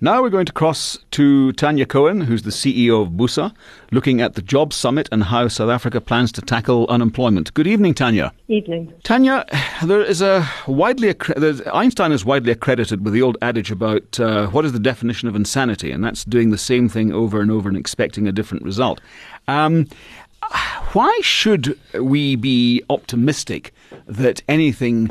Now we're going to cross to Tanya Cohen, who's the CEO of BUSA, looking at the Job Summit and how South Africa plans to tackle unemployment. Good evening, Tanya. Evening. Tanya, Einstein is widely accredited with the old adage about what is the definition of insanity, and that's doing the same thing over and over and expecting a different result. Why should we be optimistic that anything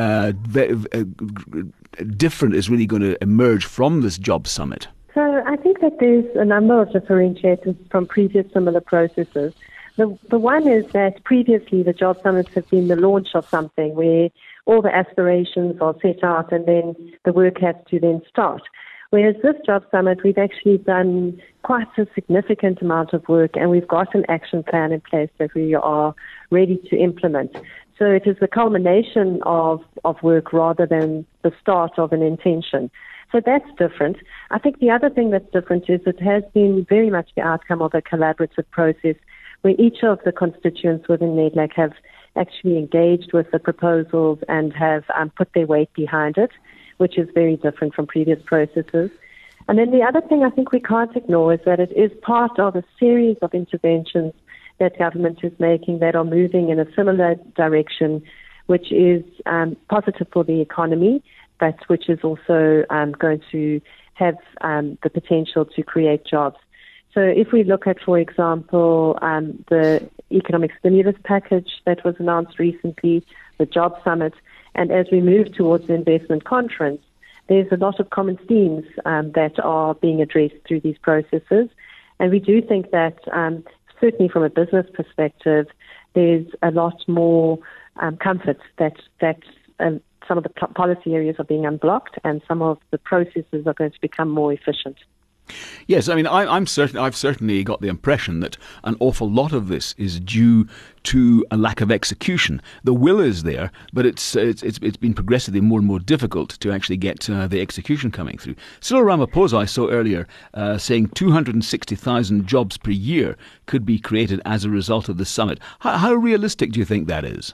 different is really going to emerge from this job summit? So I think that there's a number of differentiators from previous similar processes. The one is that previously the job summits have been the launch of something where all the aspirations are set out and then the work has to then start. Whereas this job summit, we've actually done quite a significant amount of work and we've got an action plan in place that we are ready to implement. So it is the culmination of work rather than the start of an intention. So that's different. I think the other thing that's different is it has been very much the outcome of a collaborative process where each of the constituents within NEDLAC have actually engaged with the proposals and have put their weight behind it, which is very different from previous processes. And then the other thing I think we can't ignore is that it is part of a series of interventions that government is making that are moving in a similar direction, which is positive for the economy, but which is also going to have the potential to create jobs. So if we look at, for example, the economic stimulus package that was announced recently, the job summit, and as we move towards the investment conference, there's a lot of common themes that are being addressed through these processes. And we do think that certainly from a business perspective, there's a lot more comfort that some of the policy areas are being unblocked and some of the processes are going to become more efficient. Yes, I mean, I've certainly got the impression that an awful lot of this is due to a lack of execution. The will is there, but it's been progressively more and more difficult to actually get the execution coming through. Cyril Ramaphosa, I saw earlier, saying 260,000 jobs per year could be created as a result of the summit. How realistic do you think that is?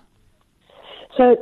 So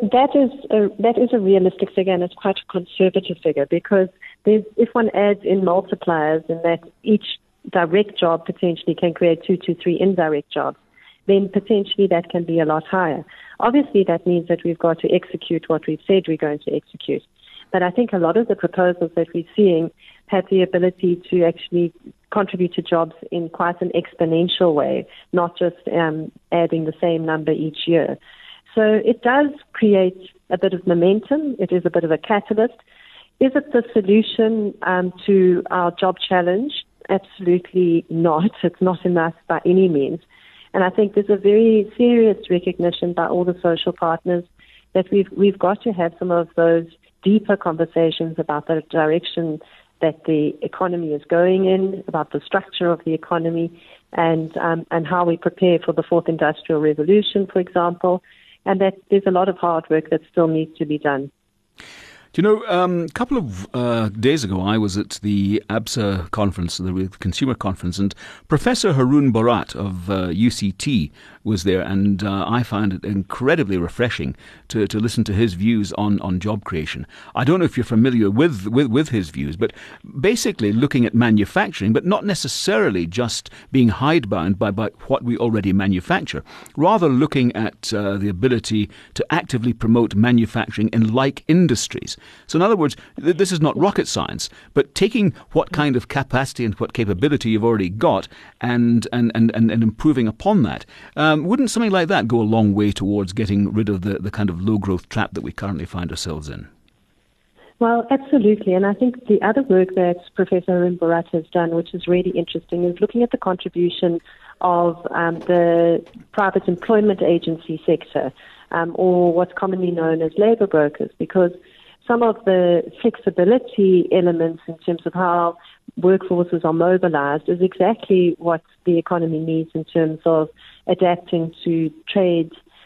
that is a realistic figure, and it's quite a conservative figure because if one adds in multipliers in that each direct job potentially can create 2 to 3 indirect jobs, then potentially that can be a lot higher. Obviously, that means that we've got to execute what we've said we're going to execute. But I think a lot of the proposals that we're seeing have the ability to actually contribute to jobs in quite an exponential way, not just adding the same number each year. So it does create a bit of momentum. It is a bit of a catalyst. Is it the solution to our job challenge? Absolutely not. It's not enough by any means. And I think there's a very serious recognition by all the social partners that we've got to have some of those deeper conversations about the direction that the economy is going in, about the structure of the economy, and how we prepare for the fourth industrial revolution, for example. And that there's a lot of hard work that still needs to be done. Do you know, a couple of days ago, I was at the ABSA conference, the consumer conference, and Professor Haroon Bharat of UCT was there, and I found it incredibly refreshing to listen to his views on job creation. I don't know if you're familiar with his views, but basically looking at manufacturing, but not necessarily just being hidebound by what we already manufacture, rather looking at the ability to actively promote manufacturing in like industries. So in other words, this is not rocket science, but taking what kind of capacity and what capability you've already got and improving upon that. Wouldn't something like that go a long way towards getting rid of the kind of low-growth trap that we currently find ourselves in? Well, absolutely. And I think the other work that Professor Haroon Bharat has done, which is really interesting, is looking at the contribution of the private employment agency sector, or what's commonly known as labour brokers, because some of the flexibility elements in terms of how workforces are mobilized is exactly what the economy needs in terms of adapting to trade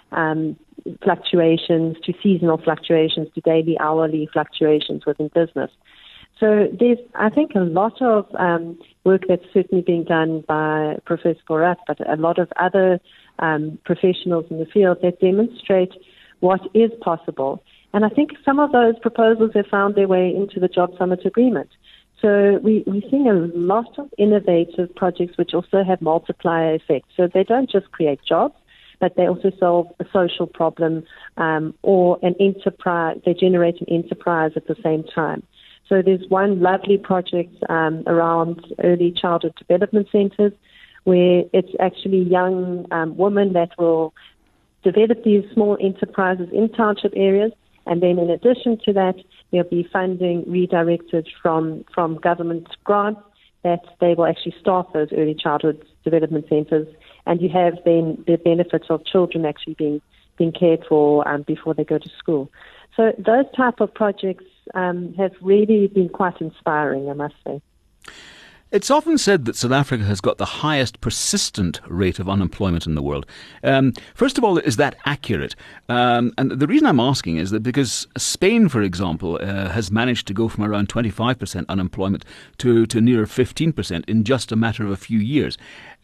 fluctuations, to seasonal fluctuations, to daily, hourly fluctuations within business. So there's, I think, a lot of work that's certainly being done by Professor Bharat, but a lot of other professionals in the field that demonstrate what is possible. And I think some of those proposals have found their way into the Job Summit Agreement. So we're seeing a lot of innovative projects which also have multiplier effects. So they don't just create jobs, but they also solve a social problem or an enterprise. They generate an enterprise at the same time. So there's one lovely project around early childhood development centers where it's actually young women that will develop these small enterprises in township areas. And then in addition to that, there'll be funding redirected from government grants that they will actually start those early childhood development centers. And you have then the benefits of children actually being cared for before they go to school. So those type of projects have really been quite inspiring, I must say. It's often said that South Africa has got the highest persistent rate of unemployment in the world. First of all, is that accurate? And the reason I'm asking is that because Spain, for example, has managed to go from around 25% unemployment to near 15% in just a matter of a few years.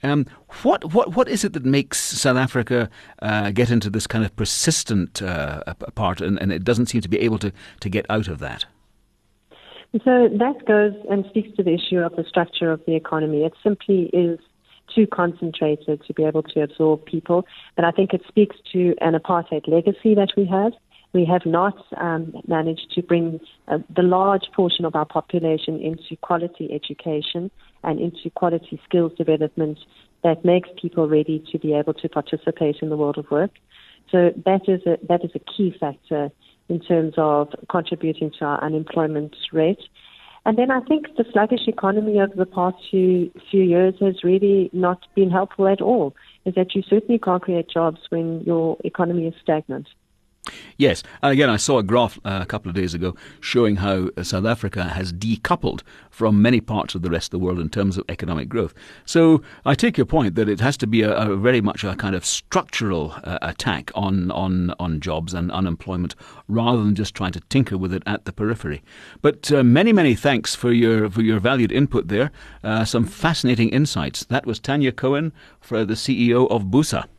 What is it that makes South Africa get into this kind of persistent part, and it doesn't seem to be able to get out of that? So that goes and speaks to the issue of the structure of the economy. It simply is too concentrated to be able to absorb people. And I think it speaks to an apartheid legacy that we have. We have not managed to bring the large portion of our population into quality education and into quality skills development that makes people ready to be able to participate in the world of work. So that is a key factor in terms of contributing to our unemployment rate. And then I think the sluggish economy over the past few years has really not been helpful at all, is that you certainly can't create jobs when your economy is stagnant. Yes, and again, I saw a graph a couple of days ago showing how South Africa has decoupled from many parts of the rest of the world in terms of economic growth. So I take your point that it has to be a very much a kind of structural attack on jobs and unemployment rather than just trying to tinker with it at the periphery. But many thanks for your valued input there. Some fascinating insights. That was Tanya Cohen, the CEO of BUSA.